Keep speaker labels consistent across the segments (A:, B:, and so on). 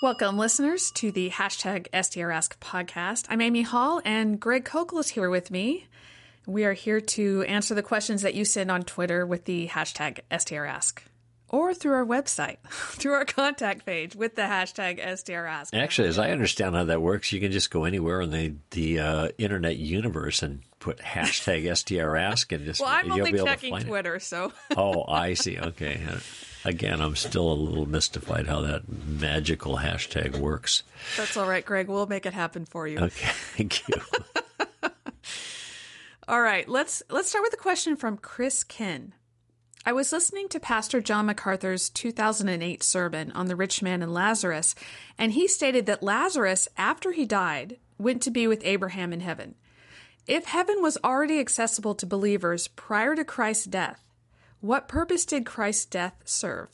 A: Welcome, listeners, to the hashtag STRask podcast. I'm Amy Hall, and Greg Kokel is here with me. We are here to answer the questions that you send on Twitter with the hashtag STRask, or through our website, through our contact page with the hashtag STRask.
B: Actually, as I understand how that works, you can just go anywhere in the internet universe and put hashtag STRask and just
A: well, I'm
B: you'll
A: only
B: be able
A: checking
B: to find
A: Twitter, so.
B: Oh, I see. Okay. Again, I'm still a little mystified how that magical hashtag works.
A: That's all right, Greg. We'll make it happen for you.
B: Okay, thank you.
A: All right, let's start with a question from Chris Ken. I was listening to Pastor John MacArthur's 2008 sermon on the rich man and Lazarus, and he stated that Lazarus, after he died, went to be with Abraham in heaven. If heaven was already accessible to believers prior to Christ's death, what purpose did Christ's death serve?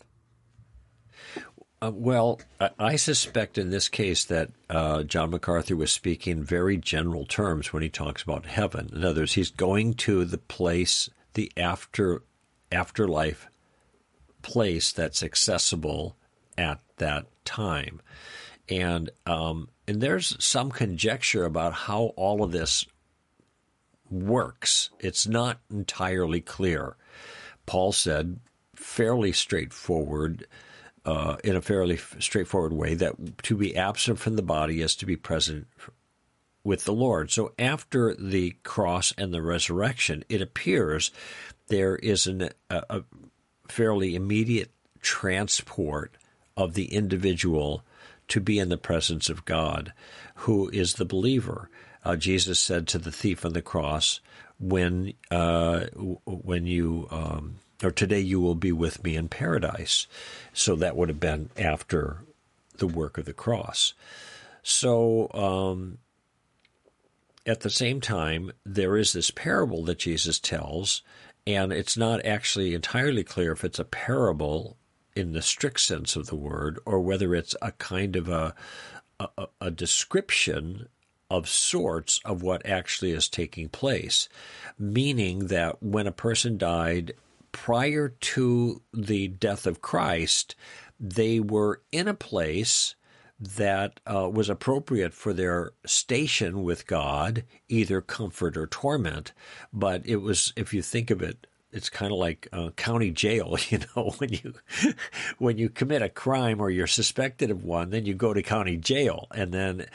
B: Well, I suspect in this case that John MacArthur was speaking very general terms when he talks about heaven. In other words, he's going to the place, the afterlife place that's accessible at that time. And there's some conjecture about how all of this works. It's not entirely clear. Paul said fairly straightforward, in a fairly straightforward way, that to be absent from the body is to be present with the Lord. So after the cross and the resurrection, it appears there is a fairly immediate transport of the individual to be in the presence of God, who is the believer. Jesus said to the thief on the cross, when you or today you will be with me in paradise. So that would have been after the work of the cross. So at the same time, there is this parable that Jesus tells, and it's not actually entirely clear if it's a parable in the strict sense of the word, or whether it's a kind of a description of sorts of what actually is taking place, meaning that when a person died prior to the death of Christ, they were in a place that was appropriate for their station with God, either comfort or torment. But it was, if you think of it, it's kind of like county jail, when you commit a crime or you're suspected of one, then you go to county jail. And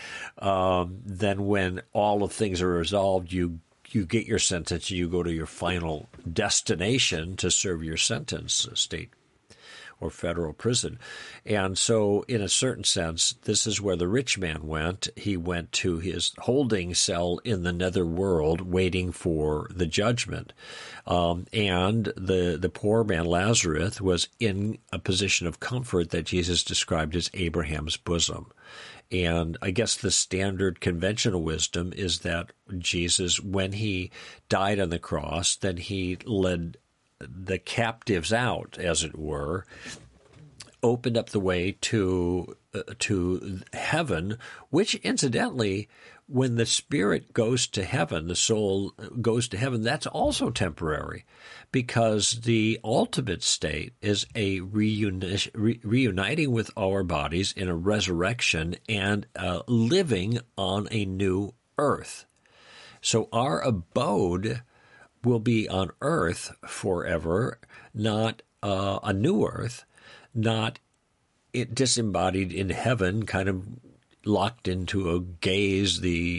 B: then when all of things are resolved, you get your sentence, you go to your final destination to serve your sentence, state or federal prison. And so in a certain sense, this is where the rich man went. He went to his holding cell in the netherworld waiting for the judgment. And the poor man, Lazarus, was in a position of comfort that Jesus described as Abraham's bosom. And I guess the standard conventional wisdom is that Jesus, when he died on the cross, then he led the captives out, as it were, opened up the way to heaven, which incidentally, when the spirit goes to heaven, the soul goes to heaven, that's also temporary, because the ultimate state is a reuniting with our bodies in a resurrection and living on a new earth. So our abode will be on earth forever, not a new earth, not disembodied in heaven, kind of locked into a gaze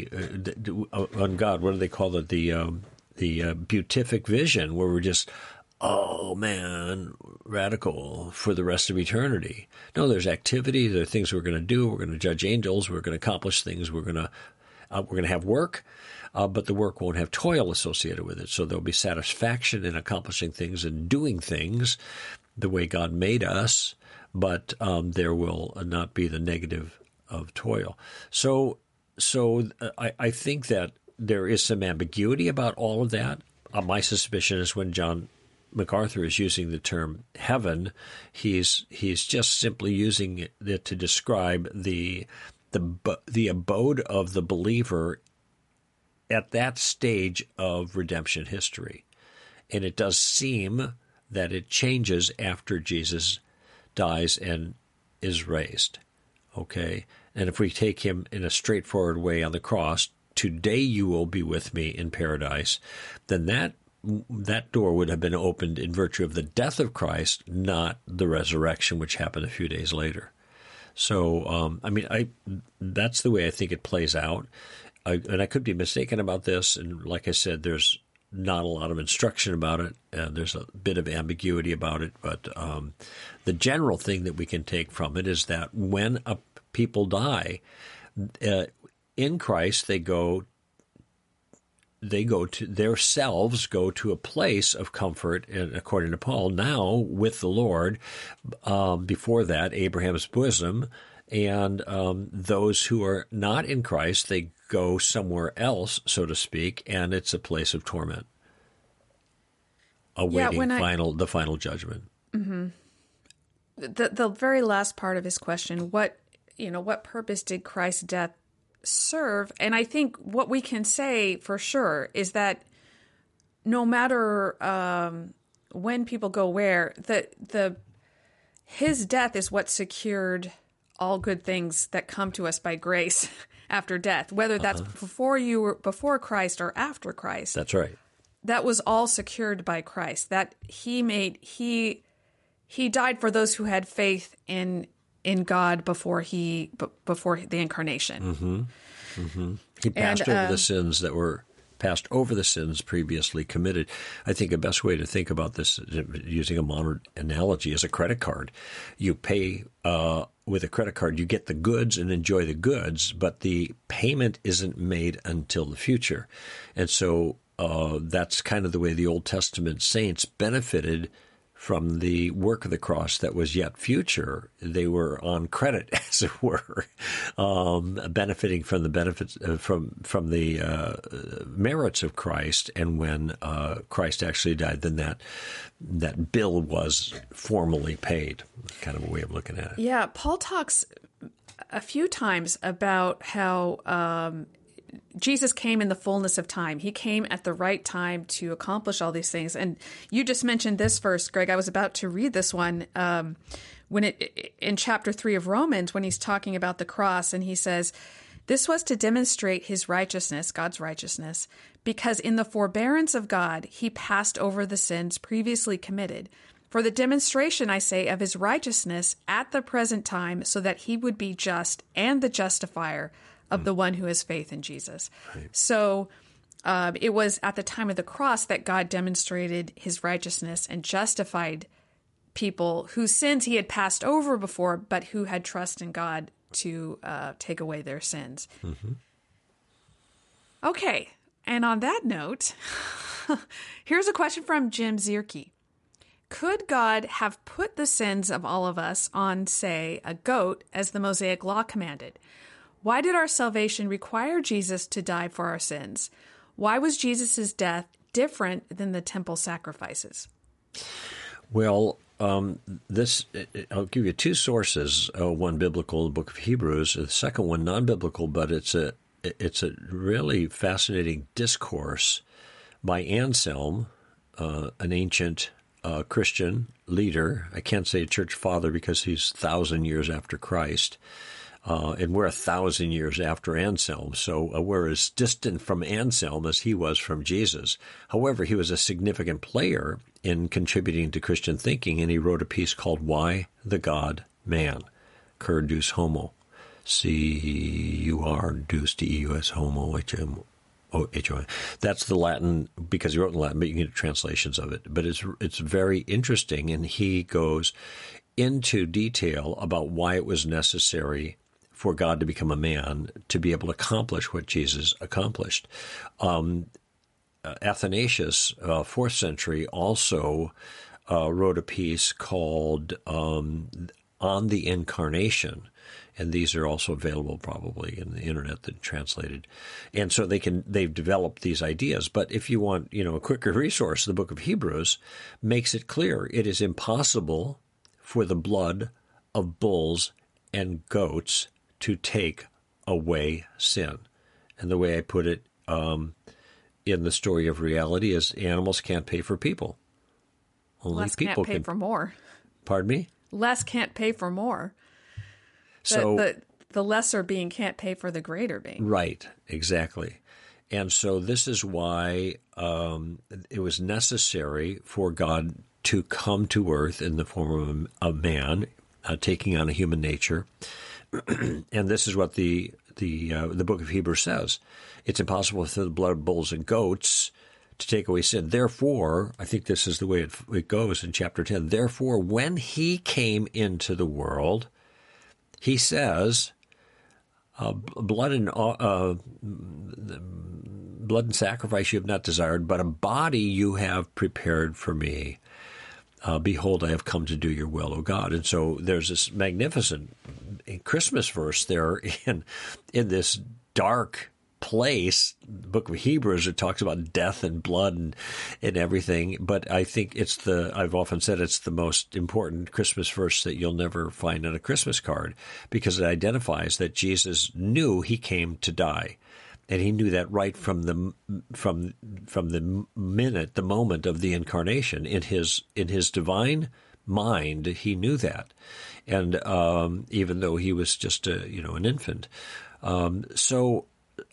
B: on God. What do they call it? The beatific vision, where we're just, oh man, radical for the rest of eternity. No, there's activity. There are things we're going to do. We're going to judge angels. We're going to accomplish things. We're going to have work. But the work won't have toil associated with it. So there'll be satisfaction in accomplishing things and doing things the way God made us, but there will not be the negative of toil. So I think that there is some ambiguity about all of that. My suspicion is when John MacArthur is using the term heaven, he's just simply using it to describe the abode of the believer at that stage of redemption history. And it does seem that it changes after Jesus dies and is raised. okay? And if we take him in a straightforward way on the cross, today you will be with me in paradise, then that door would have been opened in virtue of the death of Christ, not the resurrection, which happened a few days later. So, that's the way I think it plays out. And I could be mistaken about this. And like I said, there's not a lot of instruction about it. There's a bit of ambiguity about it. But the general thing that we can take from it is that when people die, in Christ, they go to themselves, go to a place of comfort, and according to Paul, now with the Lord. Before that, Abraham's bosom, and those who are not in Christ, they go somewhere else, so to speak, and it's a place of torment, awaiting the final judgment.
A: Mm-hmm. The very last part of his question: what purpose did Christ's death serve? And I think what we can say for sure is that no matter when people go where, his death is what secured all good things that come to us by grace after death, whether that's before Christ or after Christ.
B: That's right.
A: That was all secured by Christ. That he died for those who had faith in God before the incarnation.
B: Mm-hmm. Mm-hmm. He passed over the sins previously committed. I think the best way to think about this, using a modern analogy, is a credit card. You pay with a credit card, you get the goods and enjoy the goods, but the payment isn't made until the future. And so that's kind of the way the Old Testament saints benefited from the work of the cross that was yet future. They were on credit, as it were, benefiting from the benefits from the merits of Christ. And when Christ actually died, then that bill was formally paid. Kind of a way of looking at it.
A: Yeah, Paul talks a few times about how Jesus came in the fullness of time. He came at the right time to accomplish all these things. And you just mentioned this verse, Greg. I was about to read this one in chapter 3 of Romans, when he's talking about the cross, and he says, "This was to demonstrate his righteousness, God's righteousness, because in the forbearance of God, he passed over the sins previously committed. For the demonstration, I say, of his righteousness at the present time, so that he would be just and the justifier of the one who has faith in Jesus." Right. So it was at the time of the cross that God demonstrated his righteousness and justified people whose sins he had passed over before, but who had trust in God to take away their sins. Mm-hmm. Okay, and on that note, here's a question from Jim Zierke. Could God have put the sins of all of us on, say, a goat, as the Mosaic Law commanded? Why did our salvation require Jesus to die for our sins? Why was Jesus' death different than the temple sacrifices?
B: Well, I'll give you two sources. One biblical, the book of Hebrews. The second one non-biblical, but it's a really fascinating discourse by Anselm, an ancient Christian leader. I can't say church father because he's 1,000 years after Christ. And we're 1,000 years after Anselm, so we're as distant from Anselm as he was from Jesus. However, he was a significant player in contributing to Christian thinking, and he wrote a piece called "Why the God Man?" Cur deus homo. C-U-R deus D-E-U-S homo H-O-M. That's the Latin, because he wrote in Latin, but you can get translations of it. But it's very interesting, and he goes into detail about why it was necessary for God to become a man to be able to accomplish what Jesus accomplished. Athanasius, 4th century, also wrote a piece called On the Incarnation, and these are also available probably in the internet that translated. And so they've developed these ideas. But if you want, a quicker resource, the book of Hebrews makes it clear it is impossible for the blood of bulls and goats to take away sin. And the way I put it in the story of reality is animals can't pay for people. Only
A: Less
B: people
A: can't pay for more.
B: Pardon me?
A: Less can't pay for more.
B: So
A: the lesser being can't pay for the greater being.
B: Right, exactly. And so this is why it was necessary for God to come to earth in the form of a man, taking on a human nature. And this is what the book of Hebrews says. It's impossible through the blood of bulls and goats to take away sin. Therefore, I think this is the way it goes in chapter 10. Therefore, when he came into the world, he says, blood and sacrifice you have not desired, but a body you have prepared for me. Behold, I have come to do your will, O God. And so there's this magnificent Christmas verse there in this dark place, the book of Hebrews. It talks about death and blood and everything. But I think I've often said it's the most important Christmas verse that you'll never find on a Christmas card, because it identifies that Jesus knew he came to die. And he knew that right from the moment of the incarnation. In his divine mind, he knew that, and even though he was just an infant, the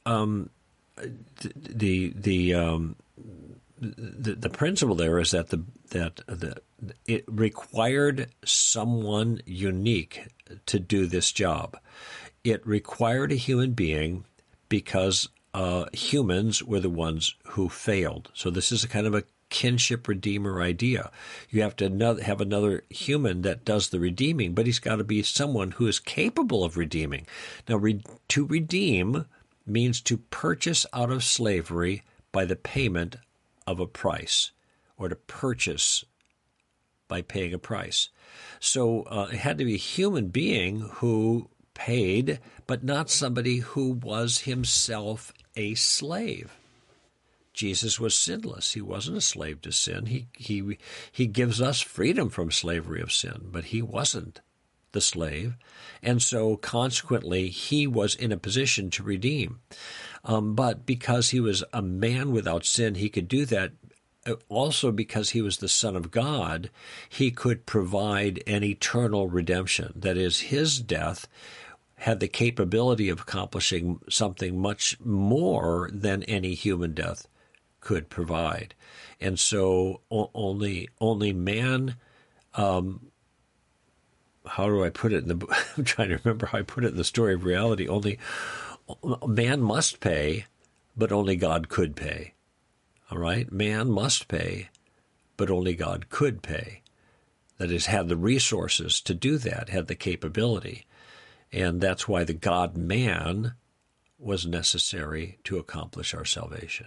B: principle there is that it required someone unique to do this job. It required a human being, because humans were the ones who failed. So this is a kind of a kinship redeemer idea. You have to have another human that does the redeeming, but he's got to be someone who is capable of redeeming. Now, to redeem means to purchase out of slavery by the payment of a price, or to purchase by paying a price. So it had to be a human being who paid, but not somebody who was himself a slave. Jesus was sinless. He wasn't a slave to sin. He gives us freedom from slavery of sin, but he wasn't the slave. And so consequently, he was in a position to redeem. But because he was a man without sin, he could do that. Also, because he was the Son of God, he could provide an eternal redemption. That is, his death had the capability of accomplishing something much more than any human death could provide. And so only man, how do I put it I'm trying to remember how I put it in the story of reality. Only man must pay, but only God could pay. All right? Man must pay, but only God could pay. That is, had the resources to do that, had the capability. And that's why the God-man was necessary to accomplish our salvation.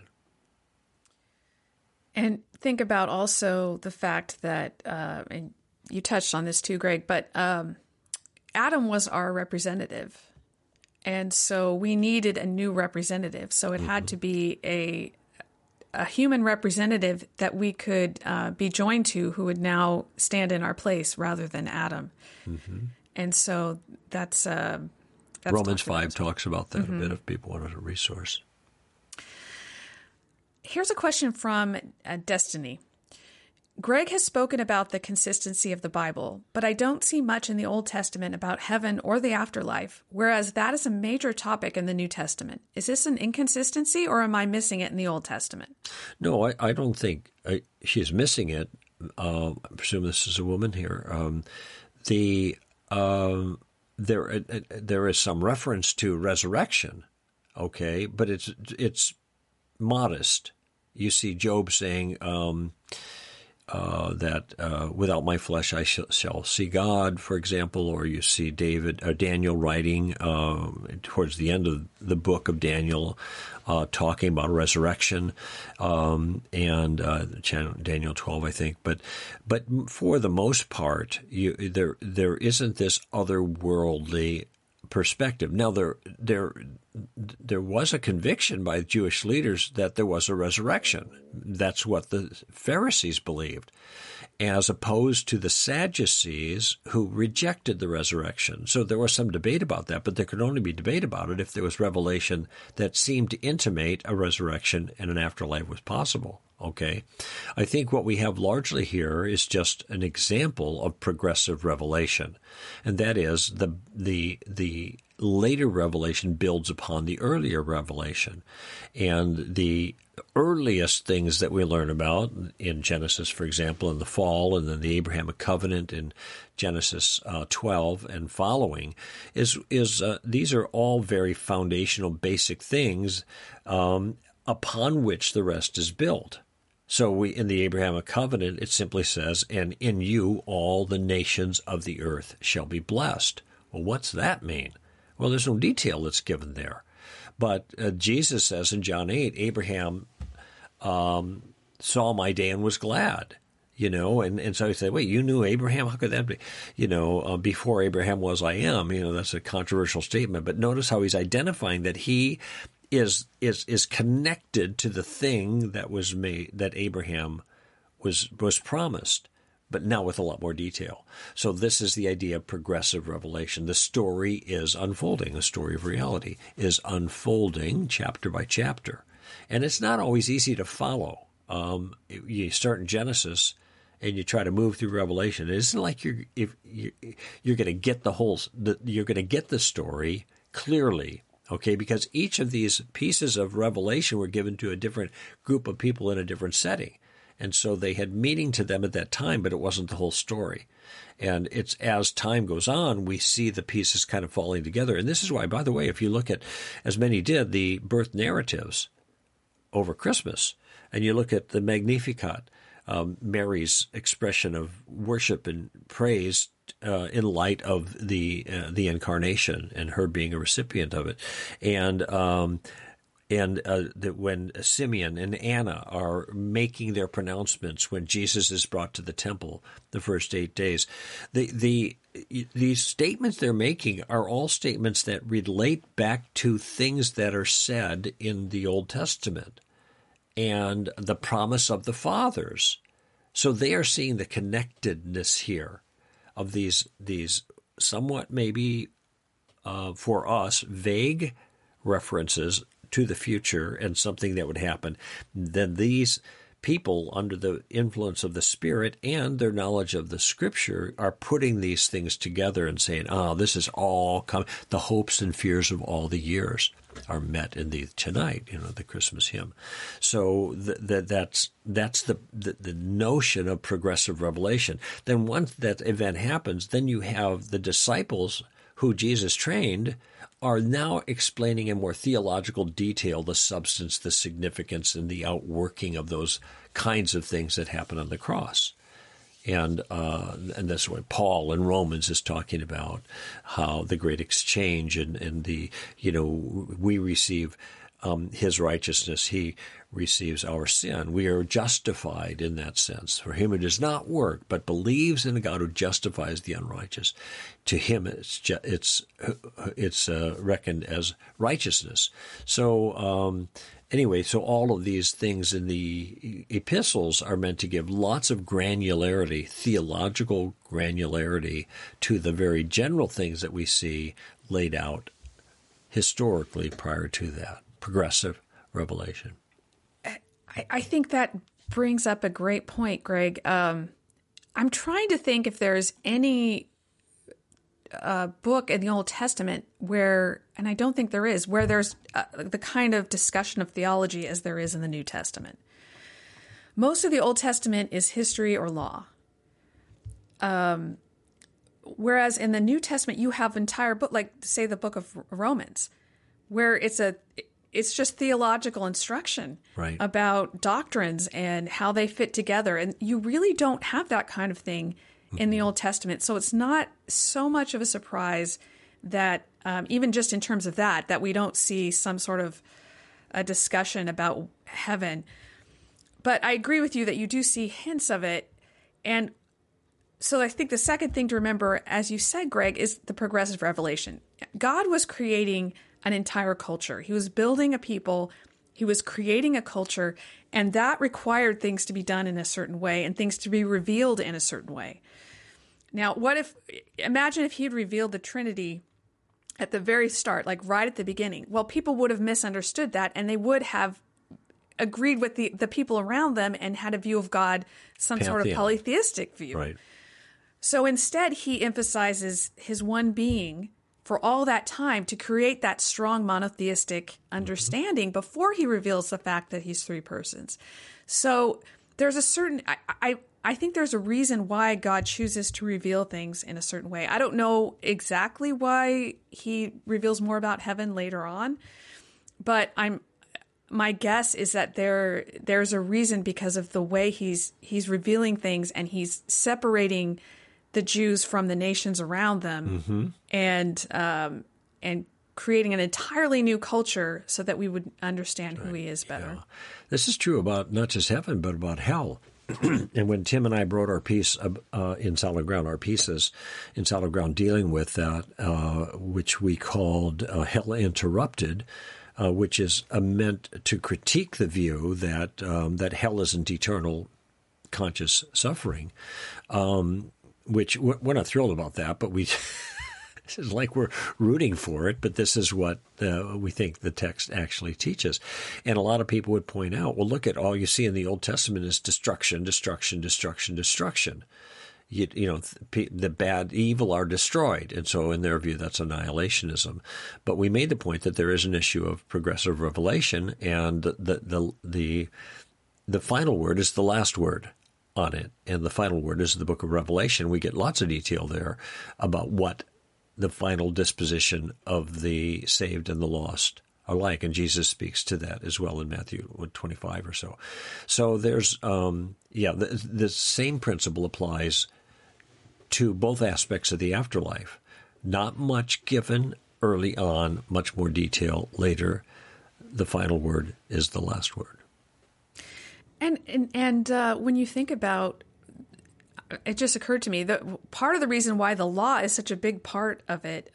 A: And think about also the fact that, and you touched on this too, Greg, but Adam was our representative. And so we needed a new representative. So it had to be a human representative that we could be joined to, who would now stand in our place rather than Adam. Mm-hmm. And so that's
B: Romans 5 talks about that a bit if people wanted a resource.
A: Here's a question from Destiny. Greg has spoken about the consistency of the Bible, but I don't see much in the Old Testament about heaven or the afterlife, whereas that is a major topic in the New Testament. Is this an inconsistency, or am I missing it in the Old Testament?
B: No, I don't think she's missing it. I presume this is a woman here. There is some reference to resurrection, okay, but it's modest. You see Job saying that without my flesh I shall see God, for example, or you see Daniel writing towards the end of the book of Daniel, talking about resurrection, and Daniel 12, I think. But for the most part, there isn't this otherworldly perspective. Now, there was a conviction by Jewish leaders that there was a resurrection. That's what the Pharisees believed. as opposed to the Sadducees who rejected the resurrection. So there was some debate about that, but there could only be debate about it if there was revelation that seemed to intimate a resurrection and an afterlife was possible. Okay? I think what we have largely here is just an example of progressive revelation, and that is the later revelation builds upon the earlier revelation. And the earliest things that we learn about in Genesis, for example, in the fall, and then the Abrahamic covenant in Genesis 12 and following, is these are all very foundational, basic things upon which the rest is built. So in the Abrahamic covenant, it simply says, "And in you all the nations of the earth shall be blessed." Well, what's that mean? Well, there's no detail that's given there. But Jesus says in John 8, Abraham saw my day and was glad, and so he said, wait, you knew Abraham? How could that be? Before Abraham was, I am. That's a controversial statement. But notice how he's identifying that he is connected to the thing that was made, that Abraham was promised, but now with a lot more detail. So this is the idea of progressive revelation. The story is unfolding. The story of reality is unfolding chapter by chapter. And it's not always easy to follow. You start in Genesis and you try to move through Revelation. It isn't like you're going to get you're going to get the story clearly. Okay, because each of these pieces of revelation were given to a different group of people in a different setting. And so they had meaning to them at that time, but it wasn't the whole story. And it's as time goes on, we see the pieces kind of falling together. And this is why, by the way, if you look at, as many did, the birth narratives over Christmas, and you look at the Magnificat, Mary's expression of worship and praise in light of the incarnation and her being a recipient of it, and that when Simeon and Anna are making their pronouncements when Jesus is brought to the temple the first 8 days, these statements they're making are all statements that relate back to things that are said in the Old Testament and the promise of the fathers. So they are seeing the connectedness here of these somewhat maybe for us vague references to the future and something that would happen. Then these people, under the influence of the Spirit and their knowledge of the Scripture, are putting these things together and saying, this is all coming. The hopes and fears of all the years are met in the tonight, the Christmas hymn. So that's the notion of progressive revelation. Then once that event happens, then you have the disciples who Jesus trained are now explaining in more theological detail the substance, the significance, and the outworking of those kinds of things that happen on the cross. And that's what Paul in Romans is talking about, how the great exchange and the, we receive his righteousness, he receives our sin. We are justified in that sense. For him who does not work, but believes in a God who justifies the unrighteous, to him it's reckoned as righteousness. So anyway, so all of these things in the epistles are meant to give lots of granularity, theological granularity, to the very general things that we see laid out historically prior to that. Progressive revelation.
A: I think that brings up a great point, Greg. I'm trying to think if there's any book in the Old Testament where, and I don't think there is, where there's the kind of discussion of theology as there is in the New Testament. Most of the Old Testament is history or law. Whereas in the New Testament, you have entire book, like say the book of Romans, where it's just theological instruction about doctrines and how they fit together. And you really don't have that kind of thing in the Old Testament. So it's not so much of a surprise that even just in terms of that we don't see some sort of a discussion about heaven. But I agree with you that you do see hints of it. And so I think the second thing to remember, as you said, Greg, is the progressive revelation. God was creating an entire culture. He was building a people He was creating a culture, and that required things to be done in a certain way and things to be revealed in a certain way. Now, imagine if he had revealed the Trinity at the very start, like right at the beginning. Well, people would have misunderstood that, and they would have agreed with the people around them and had a view of God, some sort of polytheistic view.
B: Right.
A: So instead, he emphasizes his one being for all that time to create that strong monotheistic understanding before he reveals the fact that he's three persons. So there's a certain, I think there's a reason why God chooses to reveal things in a certain way. I don't know exactly why he reveals more about heaven later on, but my guess is that there's a reason because of the way he's revealing things, and he's separating the Jews from the nations around them, and creating an entirely new culture so that we would understand who he is better.
B: Yeah. This is true about not just heaven, but about hell. And when Tim and I wrote our piece in Solid Ground, our pieces in Solid Ground dealing with that, which we called Hell Interrupted, which is meant to critique the view that hell isn't eternal conscious suffering, which we're not thrilled about that, but it's like we're rooting for it, but this is what we think the text actually teaches. And a lot of people would point out, well, look at all you see in the Old Testament is destruction, destruction, destruction, destruction. The bad, evil are destroyed. And so in their view, that's annihilationism. But we made the point that there is an issue of progressive revelation, and the final word is the last word on it. And the final word is the book of Revelation. We get lots of detail there about what the final disposition of the saved and the lost are like. And Jesus speaks to that as well in Matthew 25 or so. So there's, the same principle applies to both aspects of the afterlife. Not much given early on, much more detail later. The final word is the last word.
A: And when you think about, it just occurred to me that part of the reason why the law is such a big part of it,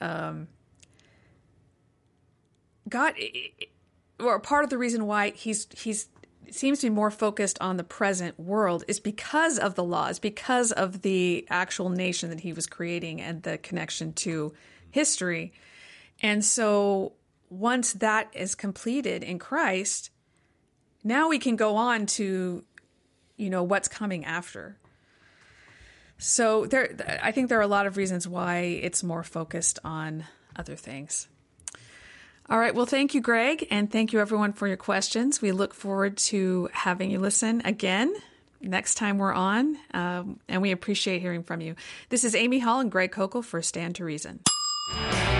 A: part of the reason why he's seems to be more focused on the present world is because of the law, is because of the actual nation that he was creating and the connection to history. And so once that is completed in Christ, now we can go on to, what's coming after. So I think there are a lot of reasons why it's more focused on other things. All right. Well, thank you, Greg. And thank you, everyone, for your questions. We look forward to having you listen again next time we're on. And we appreciate hearing from you. This is Amy Hall and Greg Kokel for Stand to Reason.